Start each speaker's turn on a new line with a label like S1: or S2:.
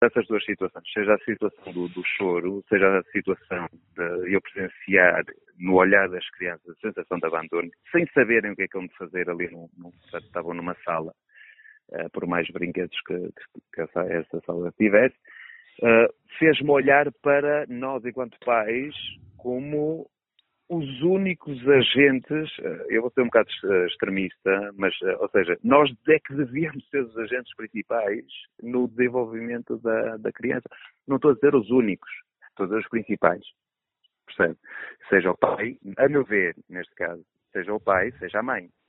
S1: essas duas situações, seja a situação do choro, seja a situação de eu presenciar no olhar das crianças a sensação de abandono, sem saberem o que é que vão fazer ali, estavam numa sala, por mais brinquedos que essa sala tivesse, fez-me olhar para nós, enquanto pais, como os únicos agentes, eu vou ser um bocado extremista, mas, ou seja, nós é que devíamos ser os agentes principais no desenvolvimento da criança. Não estou a dizer os únicos, estou a dizer os principais. Percebe? Seja o pai, a meu ver, neste caso, seja o pai, seja a mãe.